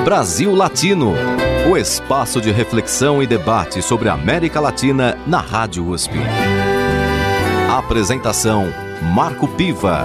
Brasil Latino, o espaço de reflexão e debate sobre a América Latina na Rádio USP. Apresentação: Marco Piva.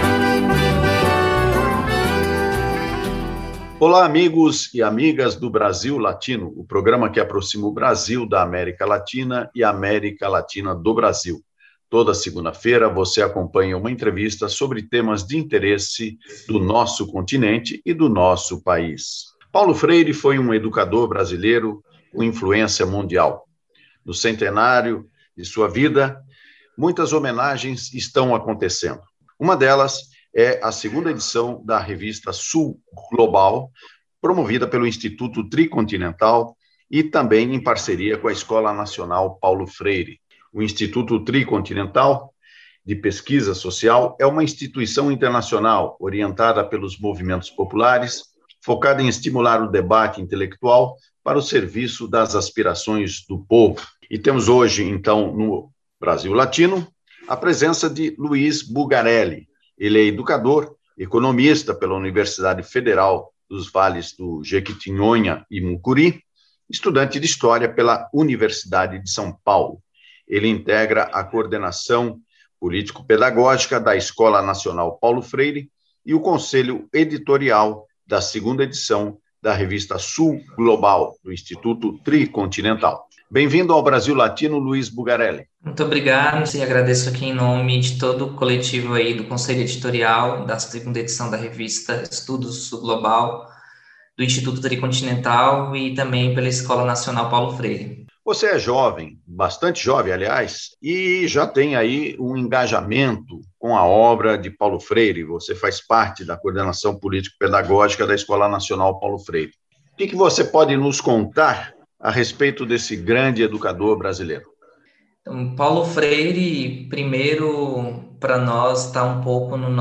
Olá, amigos e amigas do Brasil Latino, o programa que aproxima o Brasil da América Latina e a América Latina do Brasil. Toda segunda-feira você acompanha uma entrevista sobre temas de interesse do nosso continente e do nosso país. Paulo Freire foi um educador brasileiro com influência mundial. No centenário de sua vida, muitas homenagens estão acontecendo. Uma delas é a segunda edição da revista Sul Global, promovida pelo Instituto Tricontinental e também em parceria com a Escola Nacional Paulo Freire. O Instituto Tricontinental de Pesquisa Social é uma instituição internacional orientada pelos movimentos populares, focada em estimular o debate intelectual para o serviço das aspirações do povo. E temos hoje, então, no Brasil Latino, a presença de Luiz Bugarelli. Ele é educador, economista pela Universidade Federal dos Vales do Jequitinhonha e Mucuri, estudante de História pela Universidade de São Paulo. Ele integra a coordenação político-pedagógica da Escola Nacional Paulo Freire e o conselho editorial da segunda edição da revista Sul Global, do Instituto Tricontinental. Bem-vindo ao Brasil Latino, Luiz Bugarelli. Muito obrigado e agradeço aqui em nome de todo o coletivo aí do conselho editorial da segunda edição da revista Estudos Sul Global, do Instituto Tricontinental e também pela Escola Nacional Paulo Freire. Você é jovem, bastante jovem, aliás, e já tem aí um engajamento com a obra de Paulo Freire. Você faz parte da coordenação político-pedagógica da Escola Nacional Paulo Freire. O que você pode nos contar a respeito desse grande educador brasileiro? Então, Paulo Freire, primeiro, para nós, está um pouco no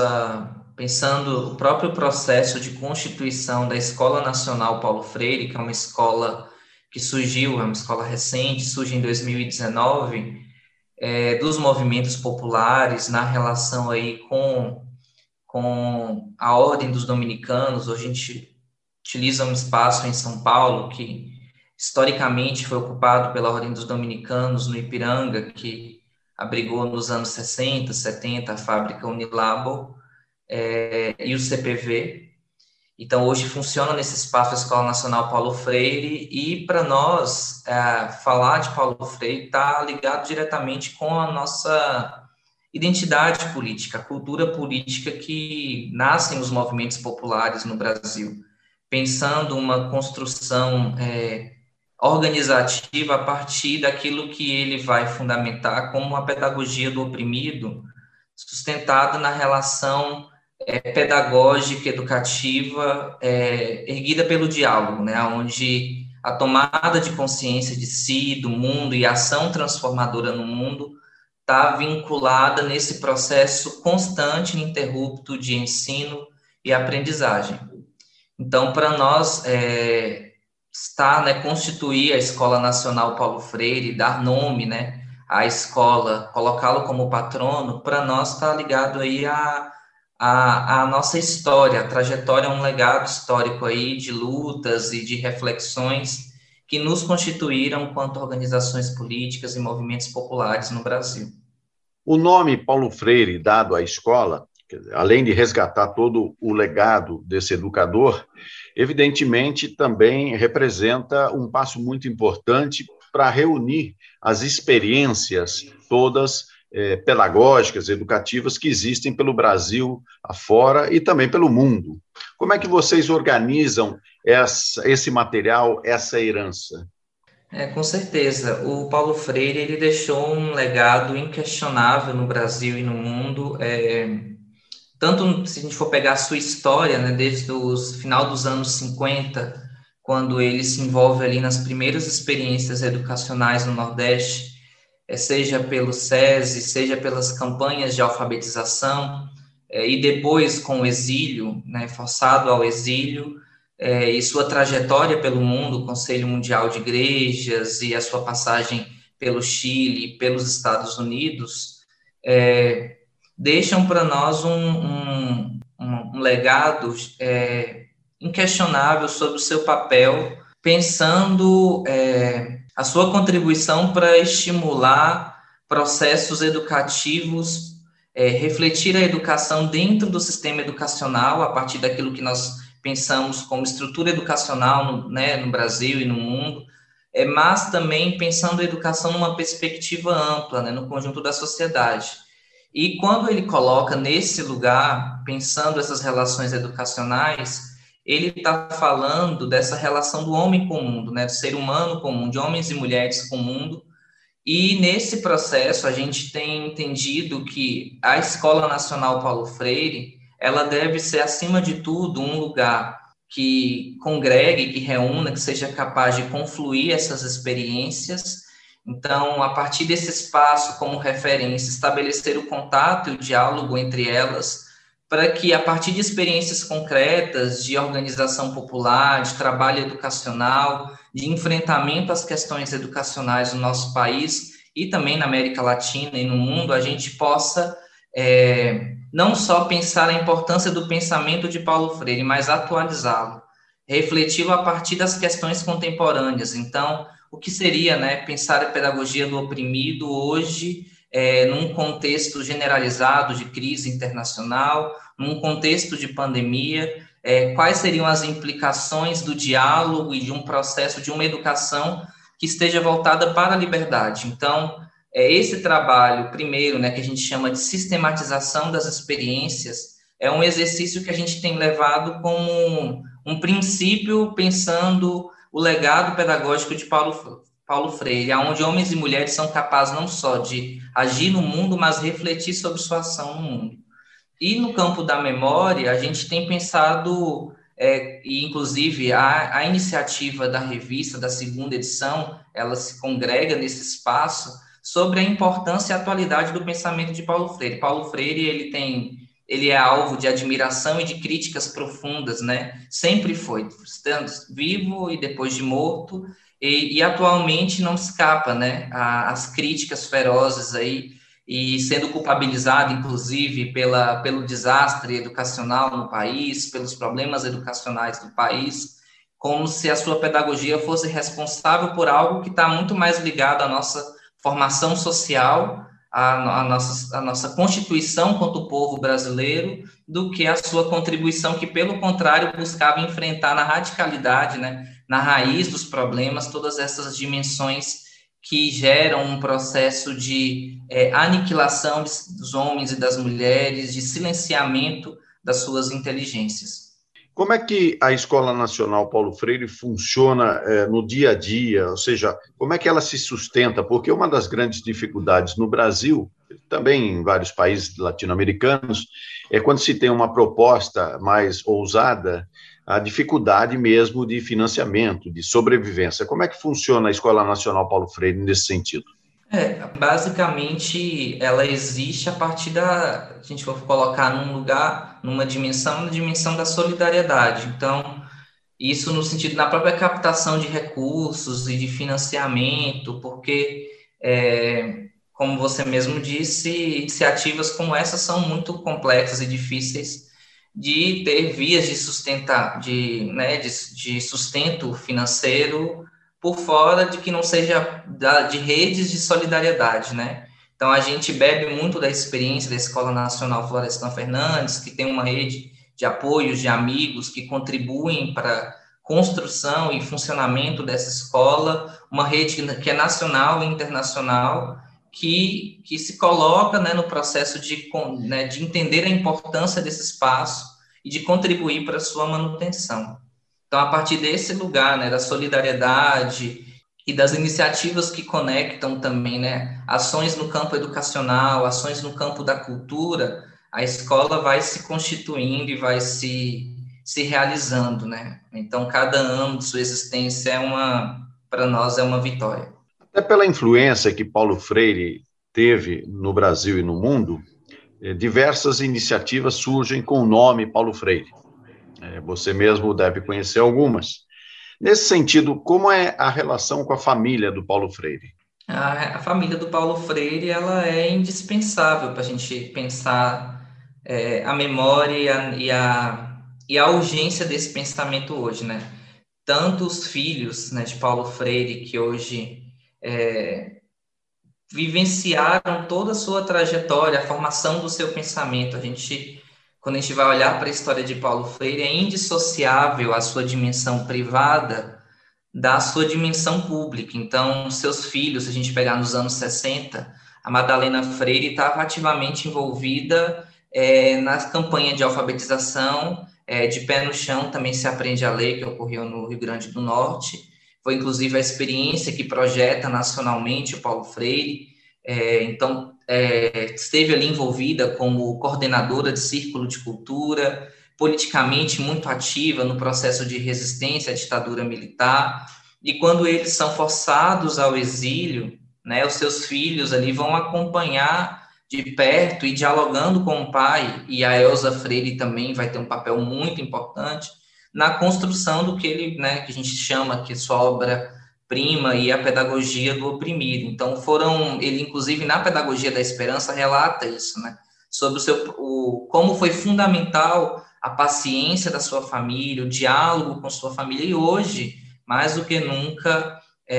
pensando o próprio processo de constituição da Escola Nacional Paulo Freire, que é uma escola que surgiu, é uma escola recente, surge em 2019, dos movimentos populares na relação aí com a Ordem dos Dominicanos. Hoje a gente utiliza um espaço em São Paulo que historicamente foi ocupado pela Ordem dos Dominicanos no Ipiranga, que abrigou nos anos 60, 70 a fábrica Unilabor e o CPV. Então, hoje funciona nesse espaço a Escola Nacional Paulo Freire e, para nós, falar de Paulo Freire está ligado diretamente com a nossa identidade política, a cultura política que nasce nos movimentos populares no Brasil, pensando uma construção organizativa a partir daquilo que ele vai fundamentar como a pedagogia do oprimido, sustentada na relação pedagógica, educativa, erguida pelo diálogo, né, onde a tomada de consciência de si, do mundo e a ação transformadora no mundo está vinculada nesse processo constante e ininterrupto de ensino e aprendizagem. Então, para nós, constituir a Escola Nacional Paulo Freire, dar nome, né, à escola, colocá-lo como patrono, para nós está ligado aí a nossa história, a trajetória é um legado histórico aí de lutas e de reflexões que nos constituíram enquanto organizações políticas e movimentos populares no Brasil. O nome Paulo Freire dado à escola, além de resgatar todo o legado desse educador, evidentemente também representa um passo muito importante para reunir as experiências todas pedagógicas, educativas que existem pelo Brasil afora e também pelo mundo. Como é que vocês organizam esse material, essa herança? Com certeza. O Paulo Freire ele deixou um legado inquestionável no Brasil e no mundo. Tanto se a gente for pegar a sua história, né, desde o final dos anos 50, quando ele se envolve ali nas primeiras experiências educacionais no Nordeste, seja pelo SESI, seja pelas campanhas de alfabetização, e depois com o exílio, né, forçado ao exílio, e sua trajetória pelo mundo, o Conselho Mundial de Igrejas e a sua passagem pelo Chile e pelos Estados Unidos, deixam para nós um legado inquestionável sobre o seu papel, pensando a sua contribuição para estimular processos educativos, refletir a educação dentro do sistema educacional, a partir daquilo que nós pensamos como estrutura educacional no Brasil e no mundo, mas também pensando a educação numa perspectiva ampla, no conjunto da sociedade. E quando ele coloca nesse lugar, pensando essas relações educacionais, ele está falando dessa relação do homem com o mundo, do ser humano comum, de homens e mulheres com o mundo. E nesse processo a gente tem entendido que a Escola Nacional Paulo Freire, ela deve ser, acima de tudo, um lugar que congregue, que reúna, que seja capaz de confluir essas experiências. Então, a partir desse espaço como referência, estabelecer o contato e o diálogo entre elas, para que, a partir de experiências concretas de organização popular, de trabalho educacional, de enfrentamento às questões educacionais no nosso país e também na América Latina e no mundo, a gente possa não só pensar a importância do pensamento de Paulo Freire, mas atualizá-lo, refleti-lo a partir das questões contemporâneas. Então, o que seria, pensar a pedagogia do oprimido hoje, num contexto generalizado de crise internacional, num contexto de pandemia, quais seriam as implicações do diálogo e de um processo, de uma educação que esteja voltada para a liberdade. Então, esse trabalho, primeiro, que a gente chama de sistematização das experiências, é um exercício que a gente tem levado como um princípio, pensando o legado pedagógico de Paulo Freire, onde homens e mulheres são capazes não só de agir no mundo, mas refletir sobre sua ação no mundo. E no campo da memória, a gente tem pensado, e inclusive a iniciativa da revista, da segunda edição, ela se congrega nesse espaço, sobre a importância e a atualidade do pensamento de Paulo Freire. Paulo Freire, ele é alvo de admiração e de críticas profundas, Sempre foi, estando vivo e depois de morto, e atualmente não escapa, às críticas ferozes aí, e sendo culpabilizado, inclusive, pelo desastre educacional no país, pelos problemas educacionais do país, como se a sua pedagogia fosse responsável por algo que está muito mais ligado à nossa formação social, a nossa constituição quanto povo brasileiro, do que a sua contribuição, que, pelo contrário, buscava enfrentar na radicalidade, na raiz dos problemas, todas essas dimensões que geram um processo de aniquilação dos homens e das mulheres, de silenciamento das suas inteligências. Como é que a Escola Nacional Paulo Freire funciona no dia a dia? Ou seja, como é que ela se sustenta? Porque uma das grandes dificuldades no Brasil, também em vários países latino-americanos, é quando se tem uma proposta mais ousada, a dificuldade mesmo de financiamento, de sobrevivência. Como é que funciona a Escola Nacional Paulo Freire nesse sentido? Basicamente, ela existe a partir a gente for colocar num lugar, numa dimensão, na dimensão da solidariedade. Então, isso no sentido, na própria captação de recursos e de financiamento, porque, como você mesmo disse, iniciativas como essas são muito complexas e difíceis de ter vias de sustento financeiro, por fora de que não seja de redes de solidariedade, Então, a gente bebe muito da experiência da Escola Nacional Florestan Fernandes, que tem uma rede de apoios, de amigos que contribuem para a construção e funcionamento dessa escola, uma rede que é nacional e internacional, que se coloca no processo de entender a importância desse espaço e de contribuir para a sua manutenção. Então, a partir desse lugar, da solidariedade e das iniciativas que conectam também, ações no campo educacional, ações no campo da cultura, a escola vai se constituindo e vai se realizando, Então, cada ano de sua existência para nós é uma vitória. Até pela influência que Paulo Freire teve no Brasil e no mundo, diversas iniciativas surgem com o nome Paulo Freire. Você mesmo deve conhecer algumas. Nesse sentido, como é a relação com a família do Paulo Freire? A família do Paulo Freire, ela é indispensável para a gente pensar a memória e a urgência desse pensamento hoje, né? Tanto os filhos, né, de Paulo Freire, que hoje vivenciaram toda a sua trajetória, a formação do seu pensamento. Quando a gente vai olhar para a história de Paulo Freire, é indissociável a sua dimensão privada da sua dimensão pública. Então, seus filhos, se a gente pegar nos anos 60, a Madalena Freire estava ativamente envolvida na campanha de alfabetização, de pé no chão, também se aprende a ler, que ocorreu no Rio Grande do Norte. Foi, inclusive, a experiência que projeta nacionalmente o Paulo Freire. Então, esteve ali envolvida como coordenadora de círculo de cultura, politicamente muito ativa no processo de resistência à ditadura militar. E quando eles são forçados ao exílio, né, os seus filhos ali vão acompanhar de perto e dialogando com o pai, e a Elza Freire também vai ter um papel muito importante na construção do que ele, né, que a gente chama que sua obra-prima e a pedagogia do oprimido. Então ele inclusive na Pedagogia da Esperança relata isso, né, sobre como foi fundamental a paciência da sua família, o diálogo com sua família, e hoje, mais do que nunca,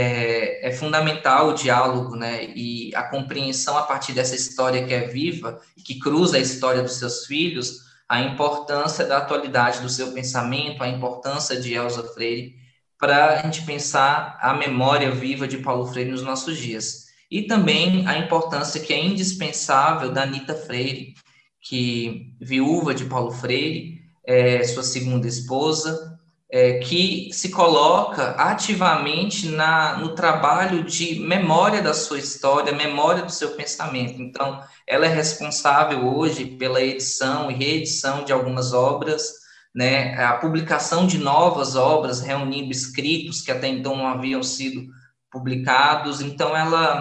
é fundamental o diálogo, né, e a compreensão a partir dessa história que é viva, que cruza a história dos seus filhos, a importância da atualidade do seu pensamento, a importância de Elza Freire, para a gente pensar a memória viva de Paulo Freire nos nossos dias. E também a importância que é indispensável da Anita Freire, que viúva de Paulo Freire, sua segunda esposa, que se coloca ativamente no trabalho de memória da sua história, memória do seu pensamento. Então, ela é responsável hoje pela edição e reedição de algumas obras, né, a publicação de novas obras, reunindo escritos que até então não haviam sido publicados. Então,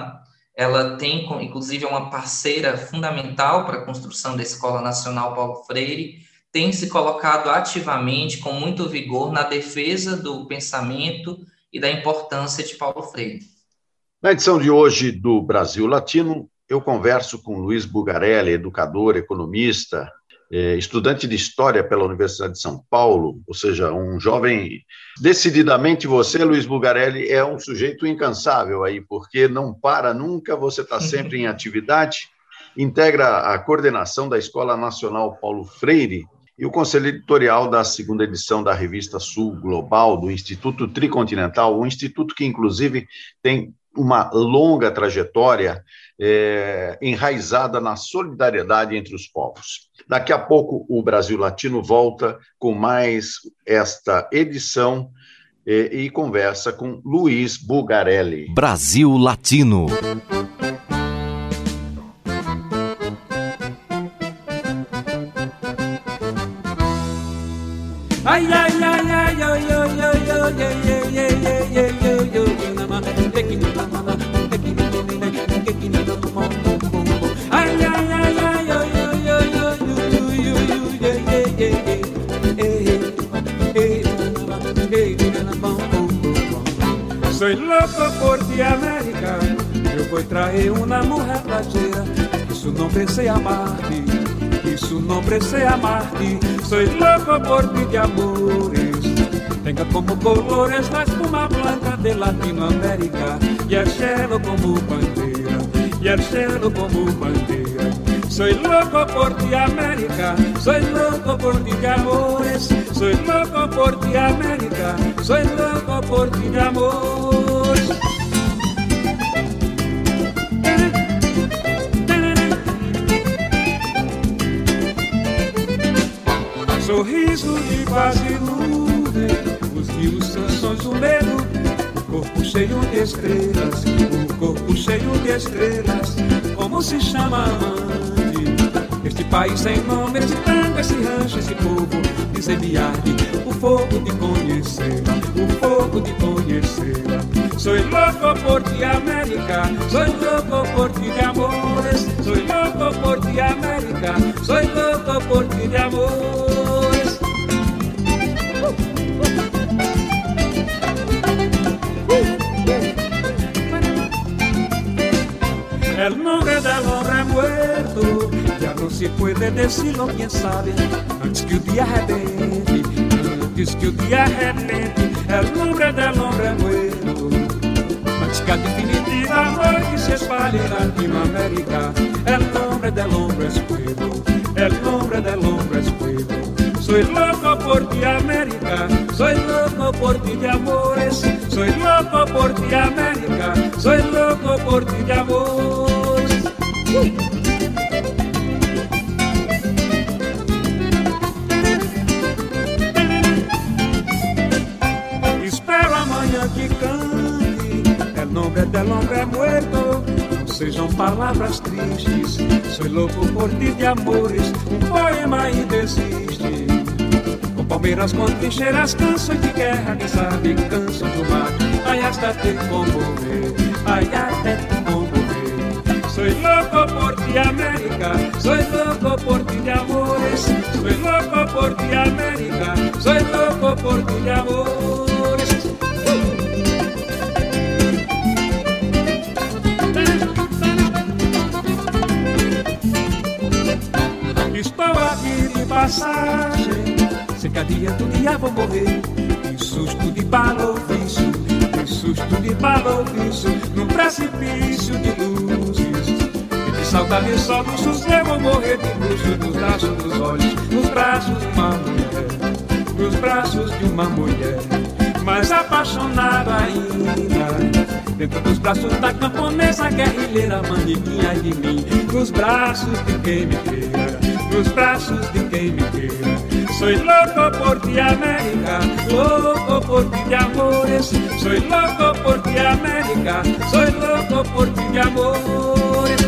ela tem, inclusive, uma parceira fundamental para a construção da Escola Nacional Paulo Freire, tem se colocado ativamente, com muito vigor, na defesa do pensamento e da importância de Paulo Freire. Na edição de hoje do Brasil Latino, eu converso com Luiz Bugarelli, educador, economista, estudante de História pela Universidade de São Paulo, ou seja, um jovem... Decididamente você, Luiz Bugarelli, é um sujeito incansável aí, porque não para nunca, você está sempre em atividade, integra a coordenação da Escola Nacional Paulo Freire e o Conselho Editorial da segunda edição da Revista Sul Global, do Instituto Tricontinental, um instituto que, inclusive, tem uma longa trajetória enraizada na solidariedade entre os povos. Daqui a pouco, o Brasil Latino volta com mais esta edição e conversa com Luiz Bugarelli. Brasil Latino. Ay ay ay ay yo yo yo yo yo yo yo yo yo yo na ma tequila mama tequila ay ay ay ay yo yo yo yo yo yo soy loco por ti América yo voy traer una mujer playera que su nombre sea Marti y su nombre sea Marti. Soy loco por ti de amores. Tenga como colores la espuma blanca de Latinoamérica y el cielo como bandera, y el cielo como bandera. Soy loco por ti América, soy loco por ti de amores. Soy loco por ti América, soy loco por ti de amores. Sorriso de paz e nuvem, os rios são sons do medo, o corpo cheio de estrelas, o corpo cheio de estrelas. Como se chama onde? Este país sem nome, esse tango, esse rancho, esse povo, dizer me arde o fogo de conhecê-la, o fogo de conhecê-la. Soy loco por ti América, soy loco por ti de amores. Soy loco por ti América, soy loco por ti de amores. El nombre del hombre muerto ya no se puede decirlo, quién sabe, antes que o dia arrebente, antes que o dia arrebente, el nombre del hombre muerto, antes que a definitiva noite se espalhe en Latinoamérica, el nombre del hombre es fuego, el nombre del hombre es fuego. Soy loco por ti, América, soy loco por ti de amores, soy loco por ti, América, soy loco por ti de amores. Espero amanhã que cante el nombre del hombre muerto. Não sejam palavras tristes, soy loco por ti de amores, poema ainda existe. Com palmeiras, com trincheiras, canções de guerra, quem sabe canções do mar. Ai, hasta te conmover, ai, até te conmover. Soy loco por ti, América, soy loco por ti de amores, soy loco por ti, América, soy loco por ti de amores. Estou aqui de passagem, sei que adianta um dia vou morrer. Que susto de balofício, que susto de balofício, num precipício de luzes. E que saudade só do sossego, vou morrer de luxo nos braços dos olhos, nos braços de uma mulher, nos braços de uma mulher, mais apaixonada ainda. Dentro dos braços da camponesa guerrilheira, manequinha de mim, nos braços de quem me queira, nos braços de quem me queira. Soy loco por ti, América, loco por ti de amores, soy loco por ti, América, soy loco por ti de amores.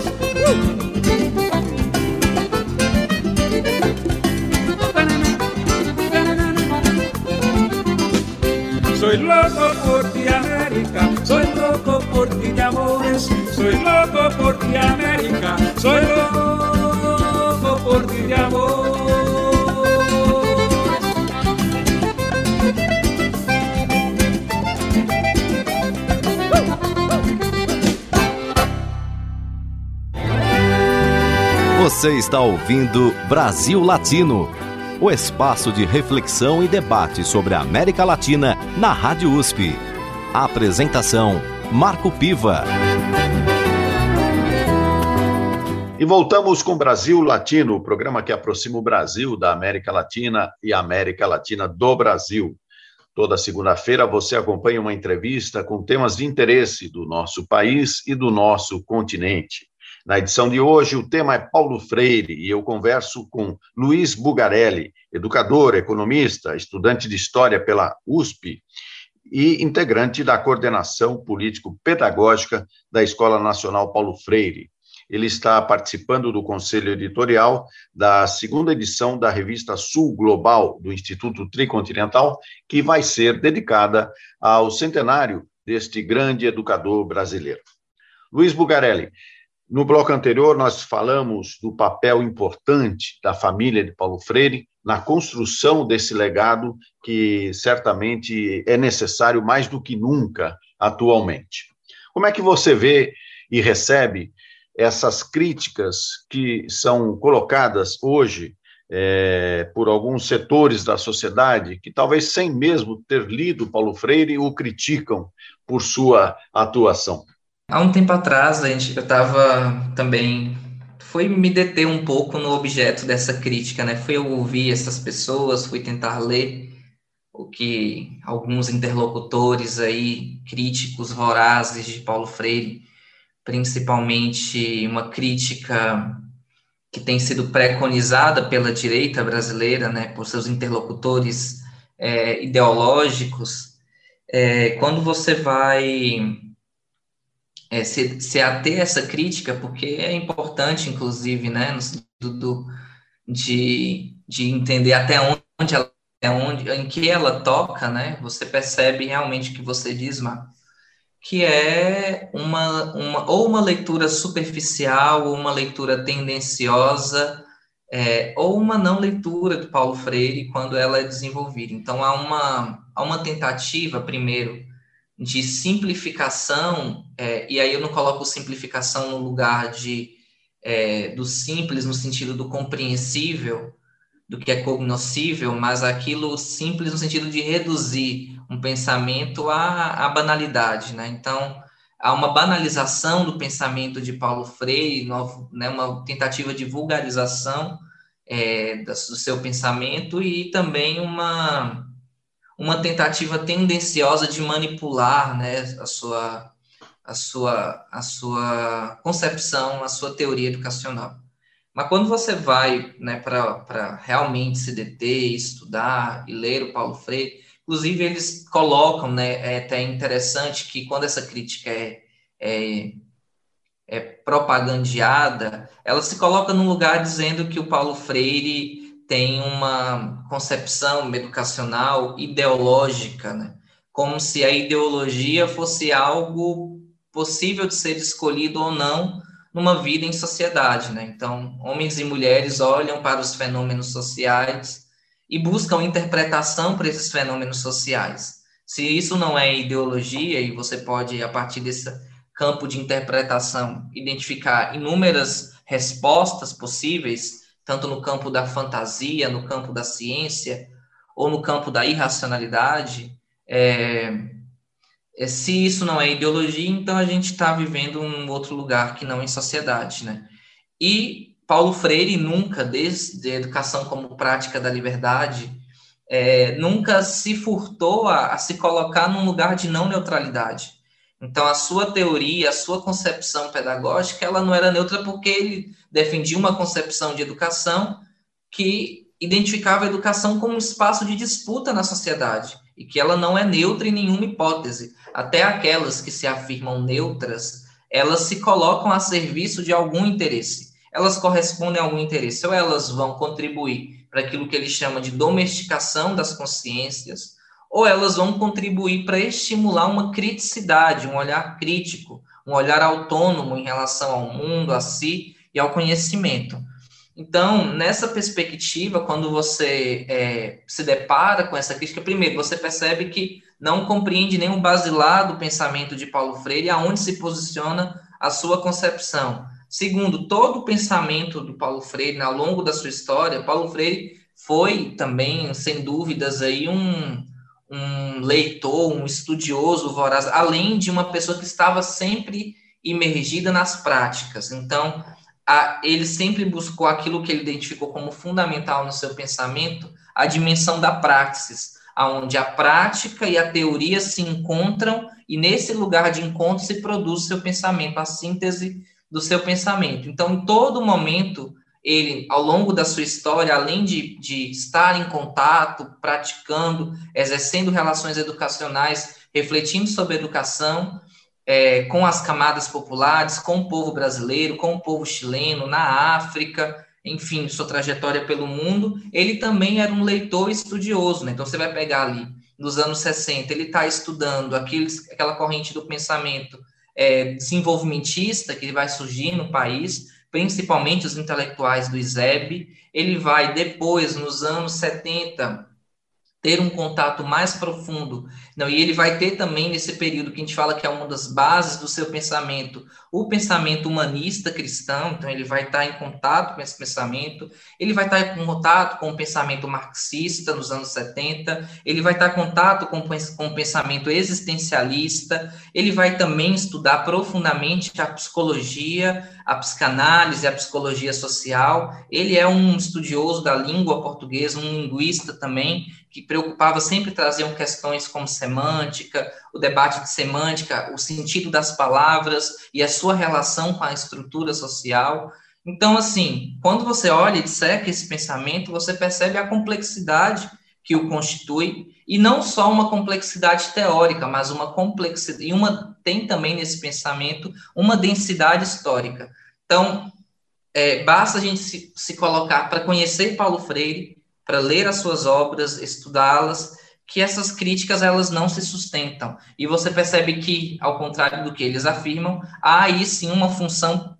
Soy loco por ti, América, soy loco por ti de amores, soy loco por ti, América, soy loco por ti de amores. Você está ouvindo Brasil Latino, o espaço de reflexão e debate sobre a América Latina na Rádio USP. A apresentação, Marco Piva. E voltamos com Brasil Latino, o programa que aproxima o Brasil da América Latina e a América Latina do Brasil. Toda segunda-feira você acompanha uma entrevista com temas de interesse do nosso país e do nosso continente. Na edição de hoje, o tema é Paulo Freire e eu converso com Luiz Bugarelli, educador, economista, estudante de História pela USP e integrante da coordenação político-pedagógica da Escola Nacional Paulo Freire. Ele está participando do conselho editorial da segunda edição da revista Sul Global do Instituto Tricontinental, que vai ser dedicada ao centenário deste grande educador brasileiro. Luiz Bugarelli, no bloco anterior, nós falamos do papel importante da família de Paulo Freire na construção desse legado que certamente é necessário mais do que nunca atualmente. Como é que você vê e recebe essas críticas que são colocadas hoje por alguns setores da sociedade que talvez sem mesmo ter lido Paulo Freire o criticam por sua atuação? Há um tempo atrás, eu estava também... Fui me deter um pouco no objeto dessa crítica, né? Fui ouvir essas pessoas, fui tentar ler o que alguns interlocutores aí, críticos vorazes de Paulo Freire, principalmente uma crítica que tem sido preconizada pela direita brasileira, né? Por seus interlocutores ideológicos. Quando você vai... se ater a essa crítica, porque é importante, inclusive, né, no sentido de entender até onde ela, em que ela toca, né, você percebe realmente o que você diz, Marco, que é ou uma leitura superficial, ou uma leitura tendenciosa, ou uma não leitura de Paulo Freire quando ela é desenvolvida. Então, há uma tentativa, primeiro, de simplificação, e aí eu não coloco simplificação no lugar de do simples no sentido do compreensível, do que é cognoscível, mas aquilo simples no sentido de reduzir um pensamento à banalidade, né? Então, há uma banalização do pensamento de Paulo Freire, né, uma tentativa de vulgarização do seu pensamento e também uma tentativa tendenciosa de manipular, né, a sua concepção, a sua teoria educacional. Mas quando você vai, né, para realmente se deter, estudar e ler o Paulo Freire, inclusive eles colocam, né, é até interessante que quando essa crítica é propagandeada, ela se coloca num lugar dizendo que o Paulo Freire tem uma concepção educacional ideológica, né, como se a ideologia fosse algo possível de ser escolhido ou não numa vida em sociedade, né? Então, homens e mulheres olham para os fenômenos sociais e buscam interpretação para esses fenômenos sociais. Se isso não é ideologia, e você pode, a partir desse campo de interpretação, identificar inúmeras respostas possíveis, tanto no campo da fantasia, no campo da ciência, ou no campo da irracionalidade, se isso não é ideologia, então a gente está vivendo um outro lugar que não em sociedade, né? E Paulo Freire nunca, desde a educação como prática da liberdade, nunca se furtou a se colocar num lugar de não neutralidade. Então, a sua teoria, a sua concepção pedagógica, ela não era neutra porque ele defendia uma concepção de educação que identificava a educação como um espaço de disputa na sociedade e que ela não é neutra em nenhuma hipótese. Até aquelas que se afirmam neutras, elas se colocam a serviço de algum interesse. Elas correspondem a algum interesse, ou elas vão contribuir para aquilo que ele chama de domesticação das consciências, ou elas vão contribuir para estimular uma criticidade, um olhar crítico, um olhar autônomo em relação ao mundo, a si e ao conhecimento. Então, nessa perspectiva, quando você se depara com essa crítica, primeiro, você percebe que não compreende nem o basilar do pensamento de Paulo Freire, aonde se posiciona a sua concepção. Segundo, todo o pensamento do Paulo Freire, ao longo da sua história, Paulo Freire foi também, sem dúvidas, aí um leitor, um estudioso voraz, além de uma pessoa que estava sempre imergida nas práticas. Então, ele sempre buscou aquilo que ele identificou como fundamental no seu pensamento, a dimensão da praxis, onde a prática e a teoria se encontram, e nesse lugar de encontro se produz o seu pensamento, a síntese do seu pensamento. Então, em todo momento, ele, ao longo da sua história, além de estar em contato, praticando, exercendo relações educacionais, refletindo sobre educação, com as camadas populares, com o povo brasileiro, com o povo chileno, na África, enfim, sua trajetória pelo mundo, ele também era um leitor estudioso, né? Então, você vai pegar ali, nos anos 60, ele está estudando aquela corrente do pensamento desenvolvimentista que vai surgir no país, principalmente os intelectuais do ISEB. Ele vai, depois, nos anos 70, ter um contato mais profundo, e ele vai ter também, nesse período que a gente fala que é uma das bases do seu pensamento, o pensamento humanista cristão. Então ele vai estar em contato com esse pensamento, ele vai estar em contato com o pensamento marxista nos anos 70, ele vai estar em contato com o pensamento existencialista, ele vai também estudar profundamente a psicologia, a psicanálise, a psicologia social. Ele é um estudioso da língua portuguesa, um linguista também, que preocupava sempre trazer questões como semântica, o debate de semântica, o sentido das palavras e a sua relação com a estrutura social. Então, assim, quando você olha e disseca esse pensamento, você percebe a complexidade que o constitui, e não só uma complexidade teórica, mas uma complexidade, e tem também nesse pensamento uma densidade histórica. Então, basta a gente se colocar para conhecer Paulo Freire, para ler as suas obras, estudá-las, que essas críticas elas não se sustentam. E você percebe que, ao contrário do que eles afirmam, há aí sim uma função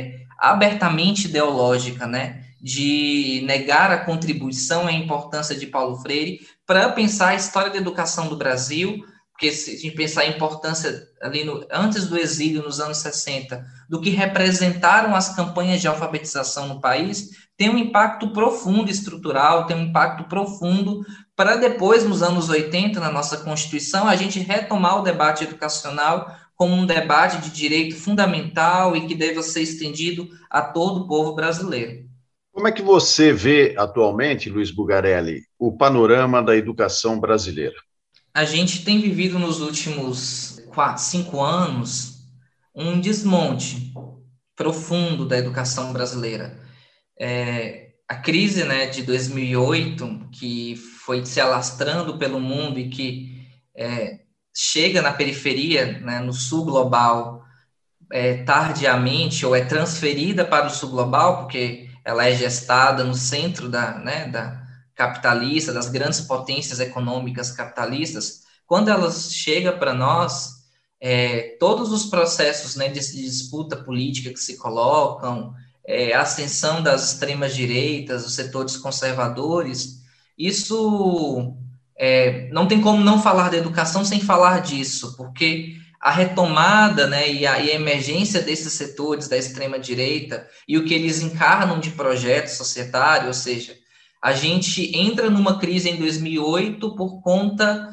abertamente ideológica, né, de negar a contribuição e a importância de Paulo Freire para pensar a história da educação do Brasil, porque porque se a gente pensar a importância ali antes do exílio, nos anos 60, do que representaram as campanhas de alfabetização no país, tem um impacto profundo estrutural, tem um impacto profundo para depois, nos anos 80, na nossa Constituição, a gente retomar o debate educacional como um debate de direito fundamental e que deva ser estendido a todo o povo brasileiro. Como é que você vê atualmente, Luiz Bugarelli, o panorama da educação brasileira? A gente tem vivido nos últimos 5 anos um desmonte profundo da educação brasileira. A crise, né, de 2008, que foi se alastrando pelo mundo e que chega na periferia, né, no sul global, tardiamente, ou é transferida para o sul global, porque ela é gestada no centro da capitalista, das grandes potências econômicas capitalistas. Quando ela chega para nós, todos os processos, né, de disputa política que se colocam, a ascensão das extremas direitas, os setores conservadores, isso não tem como não falar da educação sem falar disso, porque a retomada, né, e a emergência desses setores da extrema-direita e o que eles encarnam de projeto societário, ou seja, a gente entra numa crise em 2008 por conta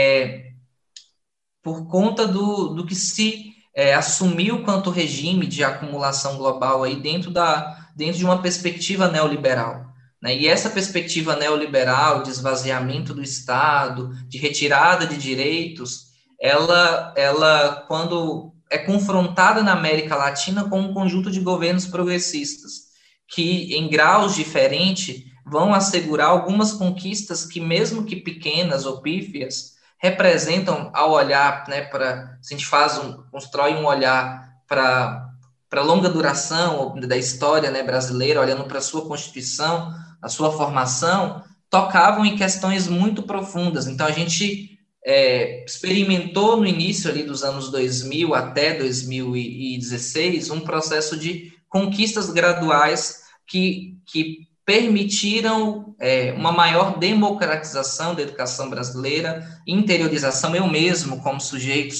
do que se assumiu quanto regime de acumulação global aí dentro de uma perspectiva neoliberal. Né? E essa perspectiva neoliberal de esvaziamento do Estado, de retirada de direitos, ela quando é confrontada na América Latina com um conjunto de governos progressistas, que em graus diferentes vão assegurar algumas conquistas que, mesmo que pequenas ou pífias, representam, ao olhar, né, se a gente constrói um olhar para longa duração da história, né, brasileira, olhando para a sua Constituição, a sua formação, tocavam em questões muito profundas. Então, a gente experimentou no início ali dos anos 2000 até 2016 um processo de conquistas graduais que permitiram uma maior democratização da educação brasileira, interiorização. Eu mesmo, como sujeito,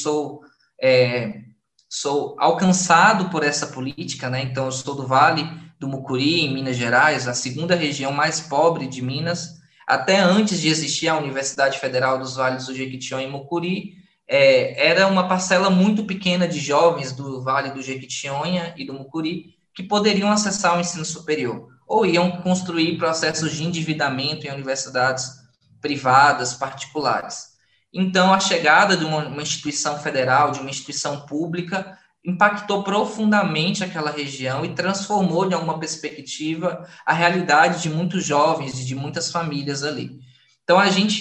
sou alcançado por essa política, né? Então, eu sou do Vale do Mucuri, em Minas Gerais, a segunda região mais pobre de Minas. Até antes de existir a Universidade Federal dos Vales do Jequitinhonha e Mucuri, era uma parcela muito pequena de jovens do Vale do Jequitinhonha e do Mucuri que poderiam acessar o ensino superior, ou iam construir processos de endividamento em universidades privadas, particulares. Então, a chegada de uma instituição federal, de uma instituição pública, impactou profundamente aquela região e transformou, de alguma perspectiva, a realidade de muitos jovens e de muitas famílias ali. Então,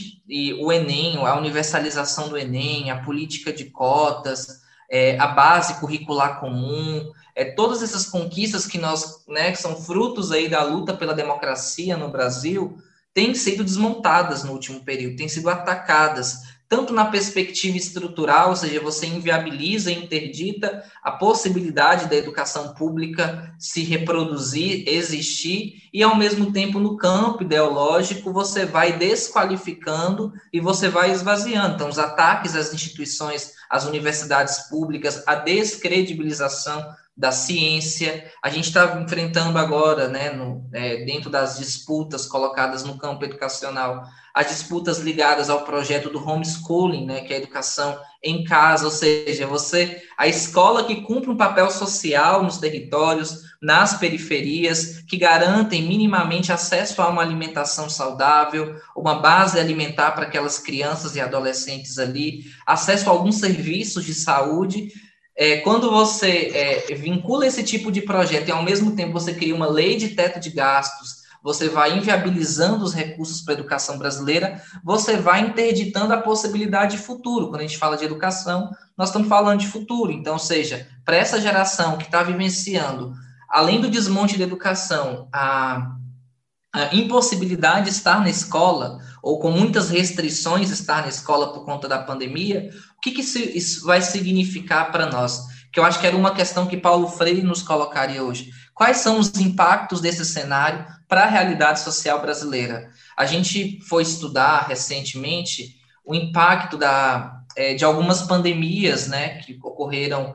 o Enem, a universalização do Enem, a política de cotas, a base curricular comum, todas essas conquistas que que são frutos aí da luta pela democracia no Brasil, têm sido desmontadas no último período, têm sido atacadas, tanto na perspectiva estrutural, ou seja, você inviabiliza e interdita a possibilidade da educação pública se reproduzir, existir, e ao mesmo tempo no campo ideológico você vai desqualificando e você vai esvaziando. Então, os ataques às instituições, às universidades públicas, a descredibilização da ciência, a gente está enfrentando agora, né, dentro das disputas colocadas no campo educacional, as disputas ligadas ao projeto do homeschooling, né, que é a educação em casa, ou seja, a escola que cumpre um papel social nos territórios, nas periferias, que garantem minimamente acesso a uma alimentação saudável, uma base alimentar para aquelas crianças e adolescentes ali, acesso a alguns serviços de saúde. Quando você vincula esse tipo de projeto e, ao mesmo tempo, você cria uma lei de teto de gastos, você vai inviabilizando os recursos para a educação brasileira, você vai interditando a possibilidade de futuro. Quando a gente fala de educação, nós estamos falando de futuro. Então, ou seja, para essa geração que está vivenciando, além do desmonte da educação, a impossibilidade de estar na escola, ou com muitas restrições estar na escola por conta da pandemia, o que isso vai significar para nós? Que eu acho que era uma questão que Paulo Freire nos colocaria hoje. Quais são os impactos desse cenário para a realidade social brasileira? A gente foi estudar recentemente o impacto de algumas pandemias, né, que ocorreram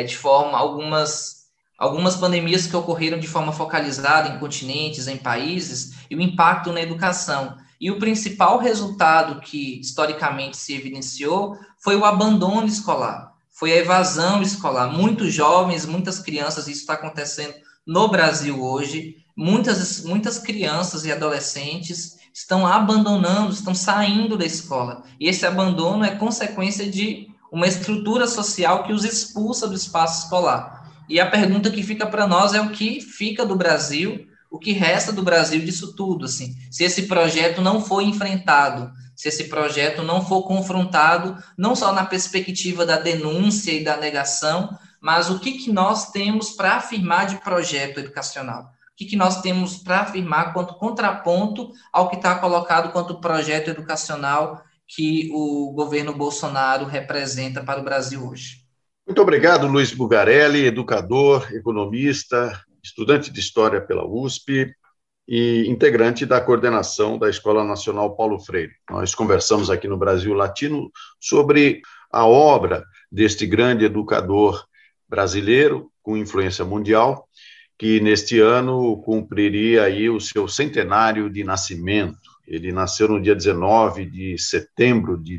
algumas pandemias que ocorreram de forma focalizada em continentes, em países, e o impacto na educação. E o principal resultado que historicamente se evidenciou foi o abandono escolar, foi a evasão escolar. Muitos jovens, muitas crianças, isso está acontecendo no Brasil hoje, muitas crianças e adolescentes estão abandonando, estão saindo da escola. E esse abandono é consequência de uma estrutura social que os expulsa do espaço escolar. E a pergunta que fica para nós é o que fica do Brasil, o que resta do Brasil disso tudo, assim. Se esse projeto não for enfrentado, se esse projeto não for confrontado, não só na perspectiva da denúncia e da negação, mas o que nós temos para afirmar de projeto educacional? O que nós temos para afirmar quanto contraponto ao que está colocado quanto projeto educacional que o governo Bolsonaro representa para o Brasil hoje? Muito obrigado, Luiz Bugarelli, educador, economista, estudante de História pela USP e integrante da coordenação da Escola Nacional Paulo Freire. Nós conversamos aqui no Brasil Latino sobre a obra deste grande educador brasileiro com influência mundial, que neste ano cumpriria aí o seu centenário de nascimento. Ele nasceu no dia 19 de setembro de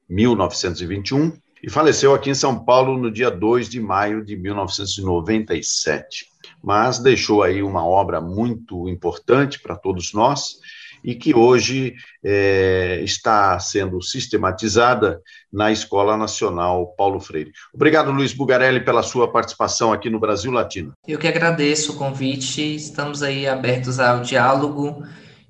1921 e faleceu aqui em São Paulo no dia 2 de maio de 1997. Mas deixou aí uma obra muito importante para todos nós e que hoje está sendo sistematizada na Escola Nacional Paulo Freire. Obrigado, Luiz Bugarelli, pela sua participação aqui no Brasil Latino. Eu que agradeço o convite, estamos aí abertos ao diálogo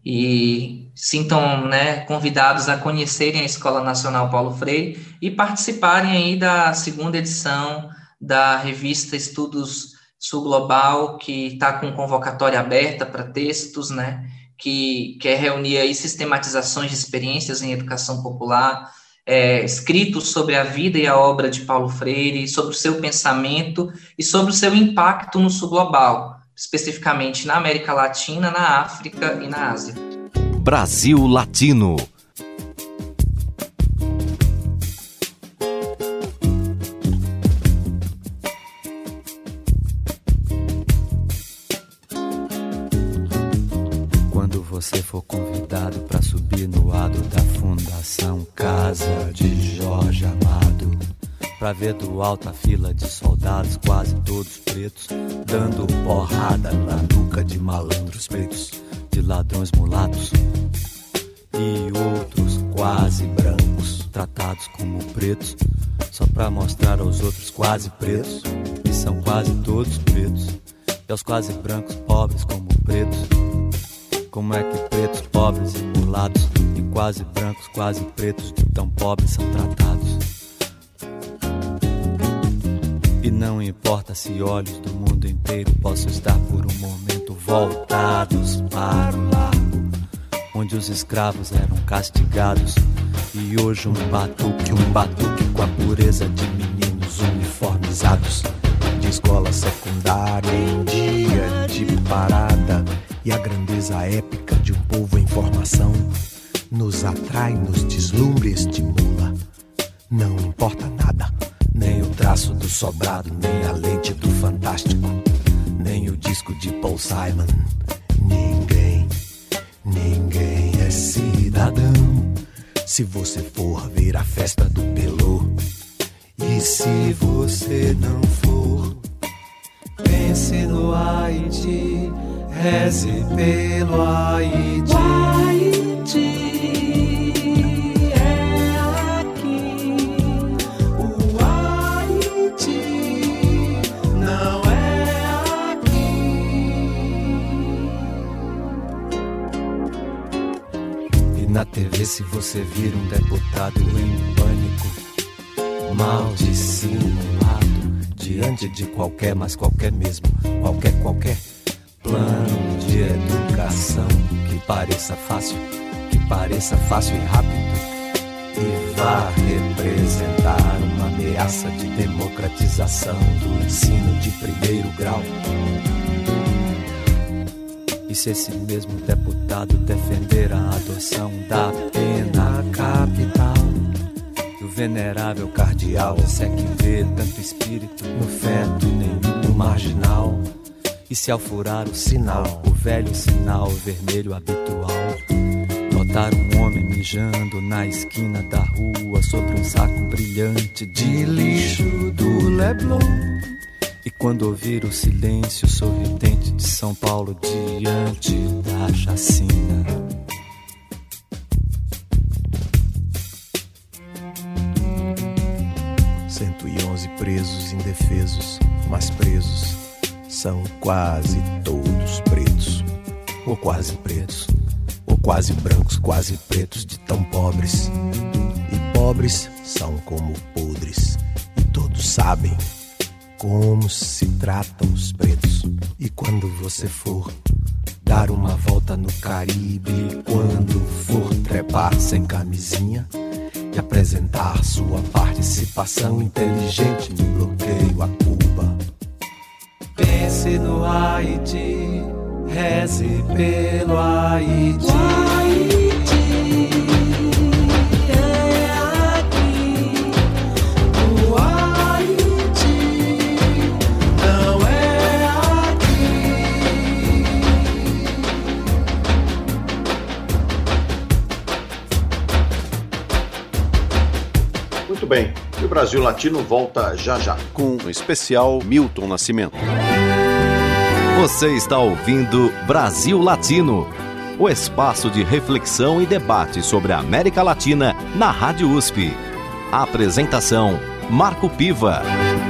e sintam, né, convidados a conhecerem a Escola Nacional Paulo Freire e participarem aí da segunda edição da revista Estudos Sul Global, que está com convocatória aberta para textos, né, que quer reunir aí sistematizações de experiências em educação popular, escritos sobre a vida e a obra de Paulo Freire, sobre o seu pensamento e sobre o seu impacto no Sul Global, especificamente na América Latina, na África e na Ásia. Brasil Latino. Quando você for convidado para subir no adro da Fundação Casa de Jorge Amado, pra ver do alto a fila de soldados, quase todos pretos, dando porrada na nuca de malandros pretos, de ladrões mulatos e outros quase brancos, tratados como pretos, só pra mostrar aos outros quase pretos, que são quase todos pretos, e aos quase brancos pobres como pretos. Como é que pretos, pobres e mulatos, e quase brancos, quase pretos, de tão pobres são tratados? E não importa se olhos do mundo inteiro possam estar por um momento voltados para o largo, onde os escravos eram castigados, e hoje um batuque com a pureza de meninos uniformizados, de escola secundária em dia de parada, e a grandeza épica de um povo em formação nos atrai, nos deslumbra e estimula. Não importa nada, nem o traço do sobrado, nem a lente do fantástico, nem o disco de Paul Simon. Ninguém é cidadão se você for ver a festa do Pelô. E se você não for, pense no Haiti, reze pelo Haiti. O Haiti é aqui, o Haiti não é aqui. E na TV, se você vir um deputado em pânico, mal dissimulado, diante de qualquer, mas qualquer mesmo, qualquer plano de educação que pareça fácil e rápido, e vá representar uma ameaça de democratização do ensino de primeiro grau. E se esse mesmo deputado defender a adoção da pena capital, e o venerável cardeal, se é que vê tanto espírito no feto e nenhum no marginal. E se ao furar o sinal, o velho sinal vermelho habitual, notar um homem mijando na esquina da rua sobre um saco brilhante de lixo do Leblon. E quando ouvir o silêncio sorridente de São Paulo diante da chacina. 111 presos indefesos, mas presos são quase todos pretos, ou quase pretos, ou quase brancos, quase pretos de tão pobres. E pobres são como podres, e todos sabem como se tratam os pretos. E quando você for dar uma volta no Caribe, quando for trepar sem camisinha e apresentar sua participação inteligente no bloqueio a Cuba, pense no Haiti, reze pelo Haiti. O Haiti é aqui, o Haiti não é aqui. Muito bem, e o Brasil Latino volta já já. Com um especial Milton Nascimento. Você está ouvindo Brasil Latino, o espaço de reflexão e debate sobre a América Latina na Rádio USP. A apresentação, Marco Piva.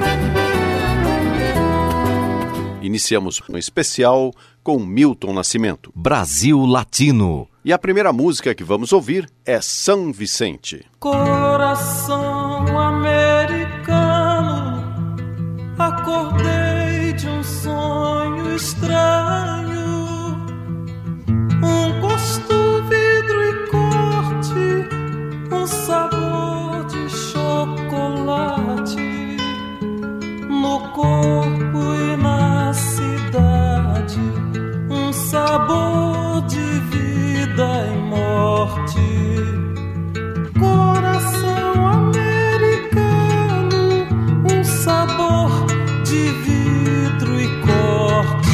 Iniciamos um especial com Milton Nascimento, Brasil Latino. E a primeira música que vamos ouvir é São Vicente. Coração americano, acordei de um sonho estranho, um gosto, vidro e corte, um sabor de chocolate no corpo e na cidade, um sabor de vida e morte. Coração americano, um sabor de vidro e corte.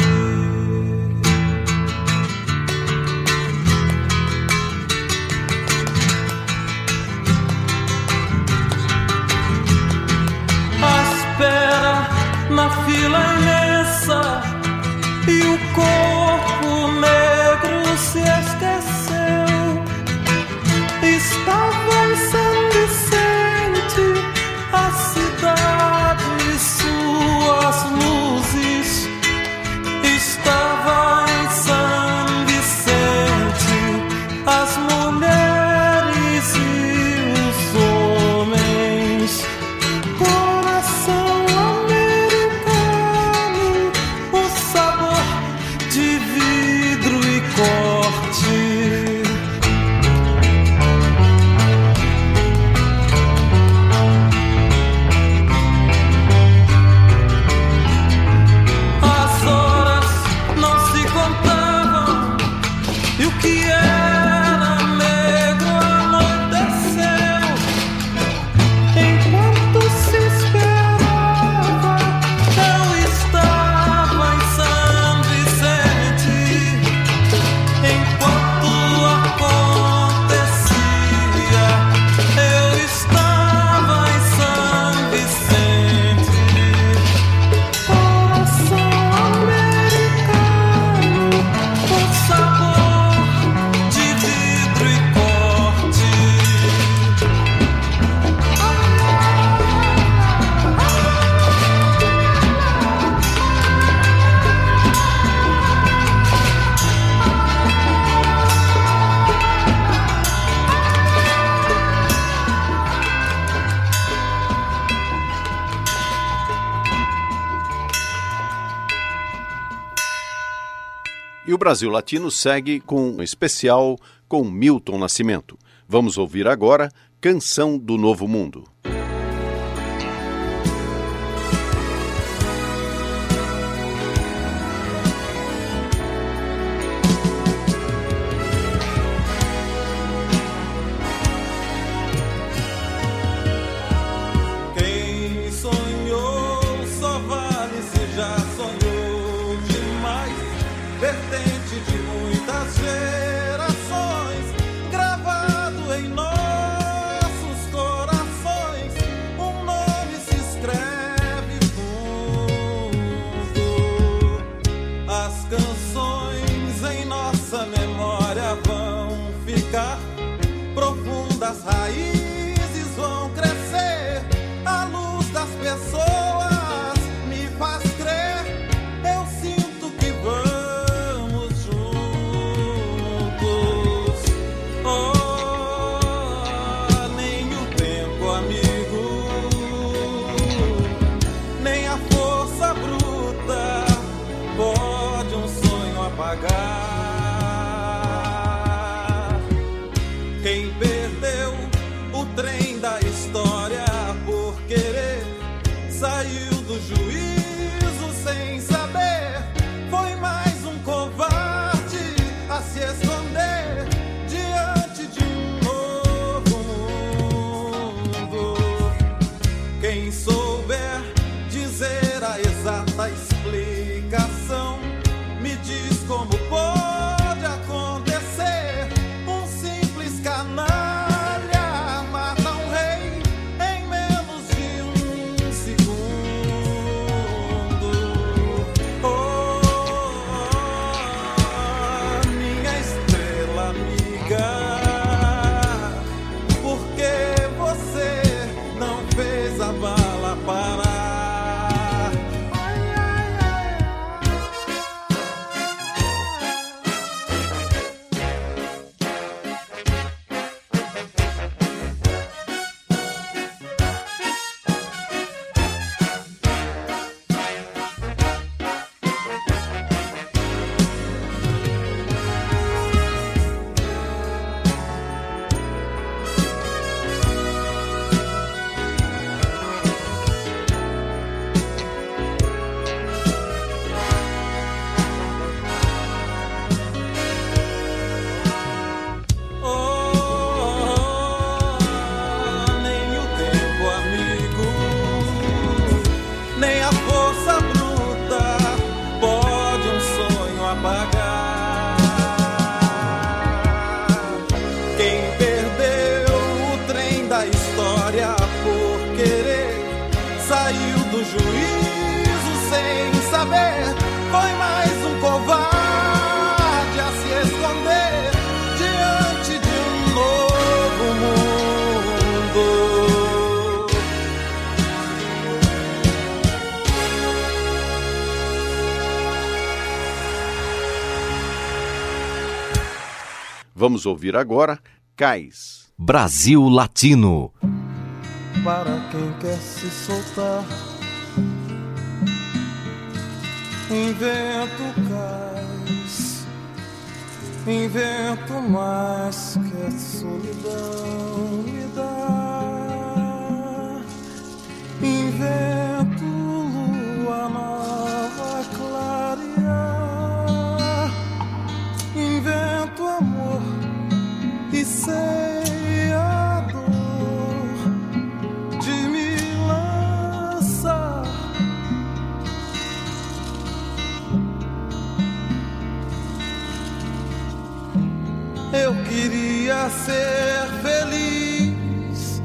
À espera na fila imensa e o corpo negro se esqueceu. Estava em São Vicente, a cidade e suas luzes. Estava em São Vicente, as mulheres e os homens. Coração americano, um sabor de vidro e corte. E o Brasil Latino segue com um especial com Milton Nascimento. Vamos ouvir agora Canção do Novo Mundo. a história por querer saiu do juízo sem saber. Foi mais um covarde a se esconder diante de um novo mundo. Vamos ouvir agora Cais. Brasil Latino. Para quem quer se soltar, invento cais, invento mais que a solidão me dá, invento lua nova clarear, invento amor e sei a dor de me lançar. Eu queria ser feliz,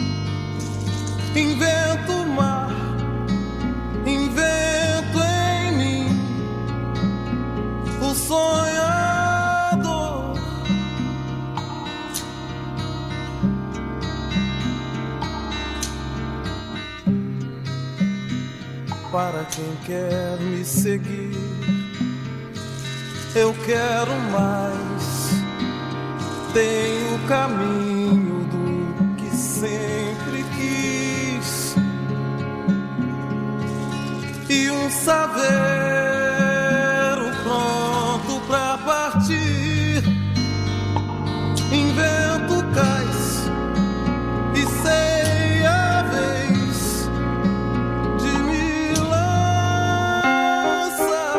invento o mar, invento em mim o sonhador. Para quem quer me seguir, eu quero mais. Tenho o caminho do que sempre quis e um saveiro pronto pra partir. Invento cais e sei a vez de me lançar.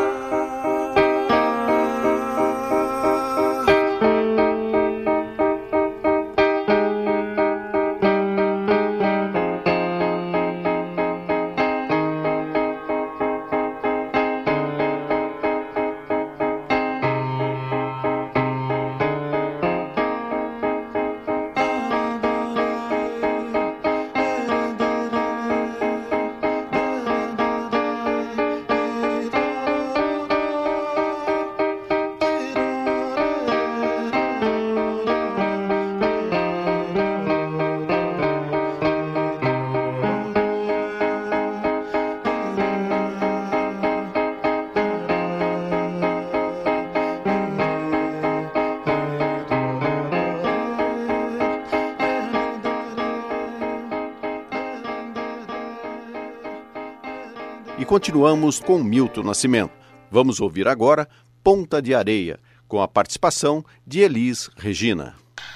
E continuamos com Milton Nascimento. Vamos ouvir agora Ponta de Areia, com a participação de Elis Regina.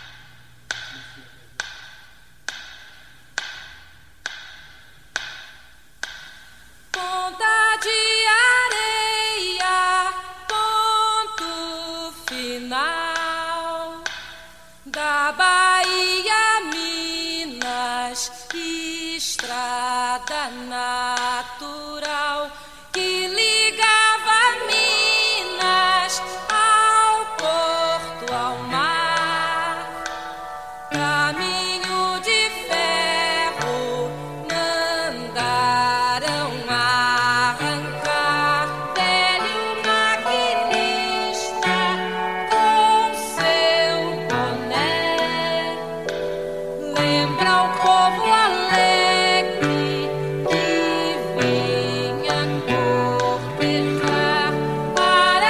Ponta de areia, ponto final da Bahia, Minas, estrada natural que ligava Minas ao porto, ao mar. Caminho de ferro mandaram arrancar. Velho maquinista com seu boné lembra o povo alegre que vinha cortejar para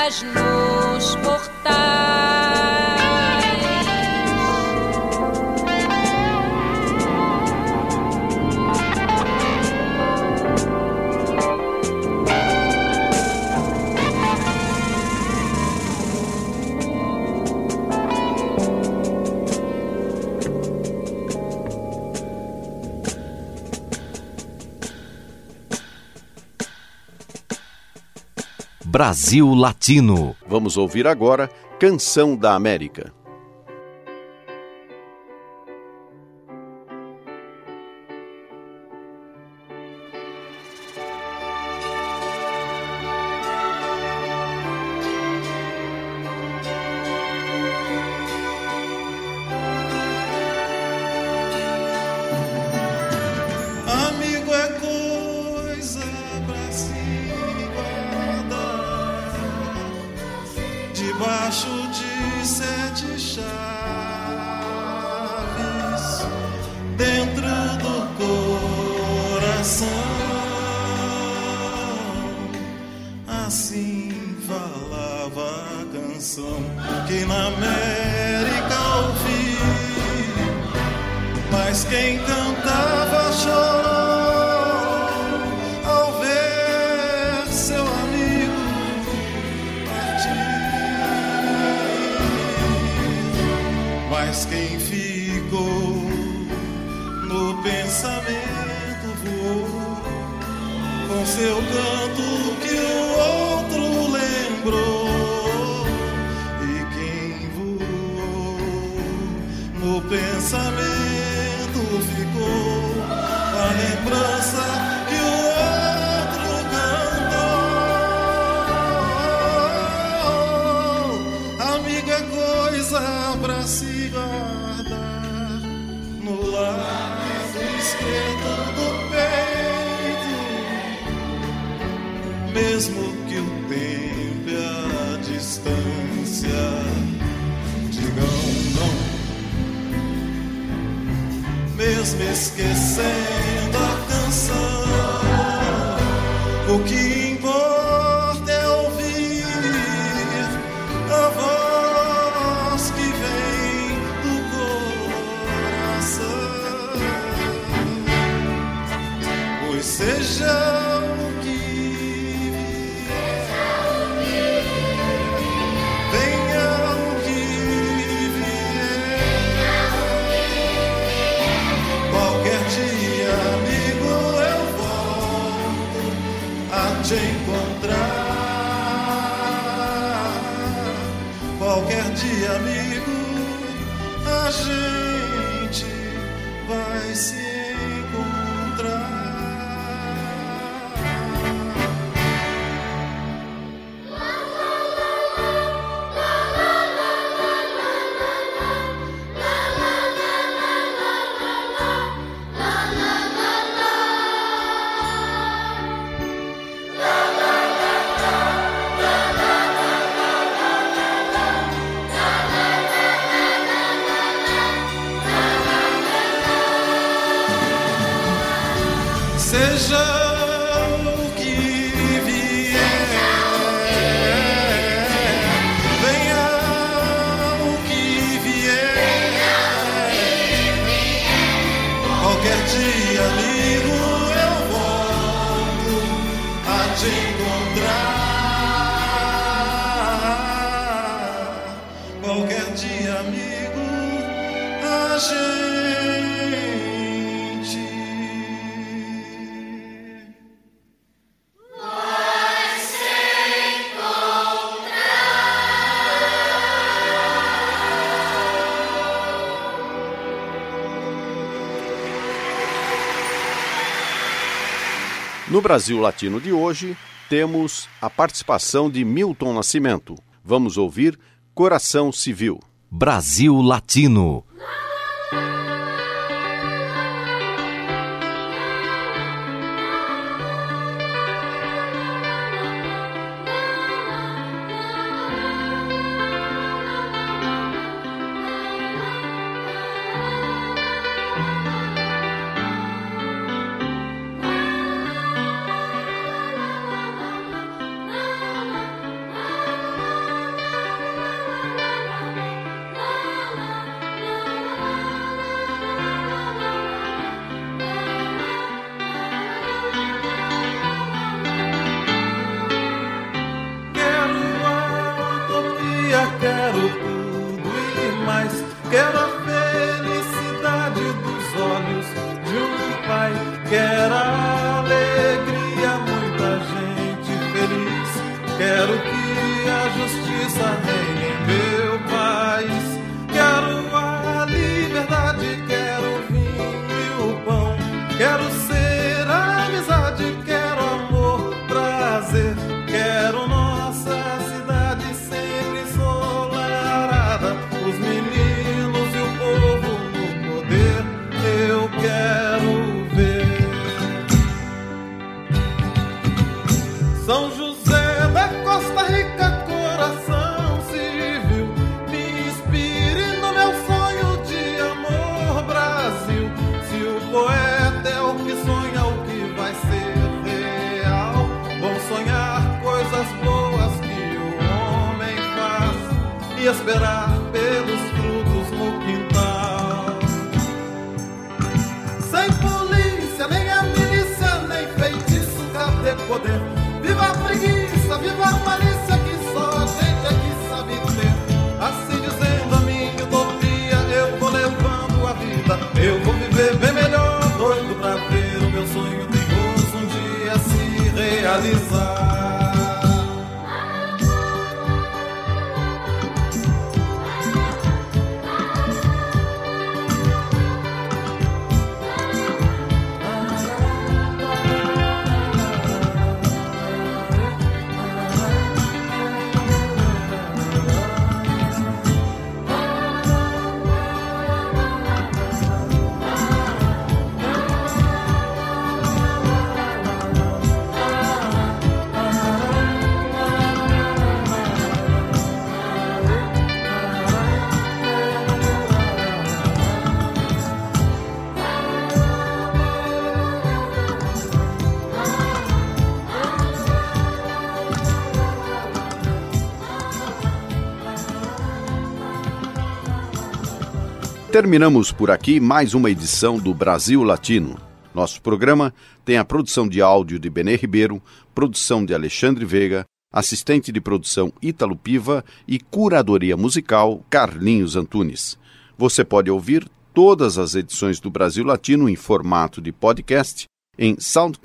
estrelas nos portais. Brasil Latino. Vamos ouvir agora Canção da América. Amigo é coisa pra se guardar debaixo de 7 chaves dentro do coração. Assim falava a canção que na América ouvi, mas quem cantava chorou ao ver seu amigo partir. Mas quem ficou no pensamento voou com seu canto que o outro lembrou. E quem voou no pensamento ficou a lembrança que o outro cantou. Amigo é coisa pra se guardar no lado esquerdo do peito, mesmo que o tempo e a distância digam não. Mesmo esquecendo a canção, o que importa é ouvir a voz que vem do coração. Pois seja o que vier, venha o que vier, qualquer dia, amigo, eu volto a te encontrar. Qualquer dia, amigo, a gente vai se encontrar. Seja o que vier, venha o que vier, qualquer dia, amigo, eu volto a te encontrar. Qualquer dia, amigo, a gente No Brasil Latino de hoje, temos a participação de Milton Nascimento. Vamos ouvir Coração Civil. Brasil Latino. quero a felicidade dos olhos de um pai, quero a alegria, muita gente feliz, quero que a justiça reine em meu país, quero a liberdade, quero o vinho e o pão, quero ser a amizade, quero amor, prazer, quero nossa cidade sempre ensolarada, os meninos e o povo no poder, eu quero ver. São José da Costa Rica, coração civil, me inspire no meu sonho de amor, Brasil. Se o poeta é o que sonha, o que vai ser real, vão sonhar coisas boas que o homem faz e esperar pelos frutos no quintal. Sem polícia, nem a milícia, nem feitiço, cadê poder? Viva a preguiça, viva a malícia, que só a gente aqui sabe ter. Assim dizendo a minha utopia, eu vou levando a vida, eu vou viver bem melhor, doido pra ver o meu sonho perigoso um dia se realizar. Terminamos por aqui mais uma edição do Brasil Latino. Nosso programa tem a produção de áudio de Benê Ribeiro, produção de Alexandre Veiga, assistente de produção Ítalo Piva e curadoria musical Carlinhos Antunes. Você pode ouvir todas as edições do Brasil Latino em formato de podcast em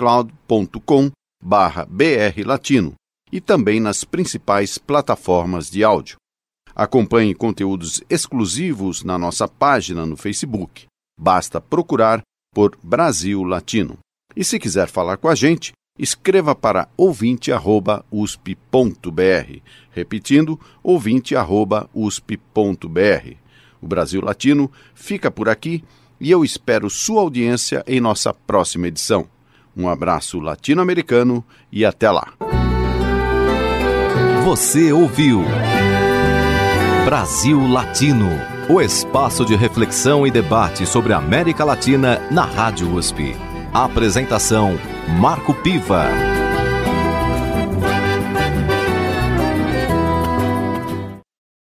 soundcloud.com/brlatino e também nas principais plataformas de áudio. Acompanhe conteúdos exclusivos na nossa página no Facebook. Basta procurar por Brasil Latino. E se quiser falar com a gente, escreva para ouvinte@usp.br. Repetindo, ouvinte@usp.br. O Brasil Latino fica por aqui e eu espero sua audiência em nossa próxima edição. Um abraço latino-americano e até lá. Você ouviu Brasil Latino, o espaço de reflexão e debate sobre a América Latina na Rádio USP. Apresentação: Marco Piva.